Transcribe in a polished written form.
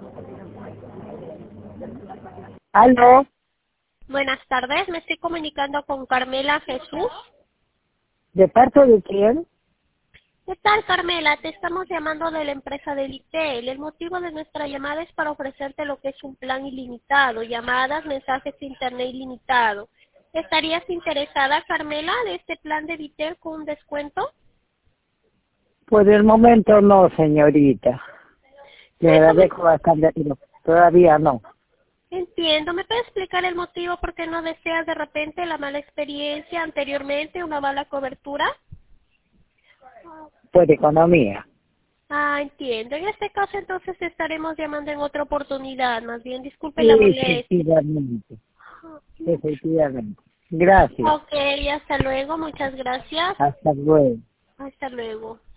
¿Aló? Buenas tardes, me estoy comunicando con Carmela Jesús. ¿De parte de quién? ¿Qué tal, Carmela? Te estamos llamando de la empresa de Litel. El motivo de nuestra llamada es para ofrecerte lo que es un plan ilimitado, llamadas, mensajes de internet ilimitado. ¿Estarías interesada, Carmela, de este plan de Litel con un descuento? Por el momento no, señorita. Le Eso me... agradezco bastante, pero todavía no. Entiendo. ¿Me puedes explicar el motivo por qué no deseas de repente la mala experiencia anteriormente, una mala cobertura? Por economía. Ah, entiendo. En este caso entonces estaremos llamando en otra oportunidad. Más bien, disculpe la molestia. Efectivamente. Efectivamente. Gracias. Ok, hasta luego. Muchas gracias. Hasta luego. Hasta luego.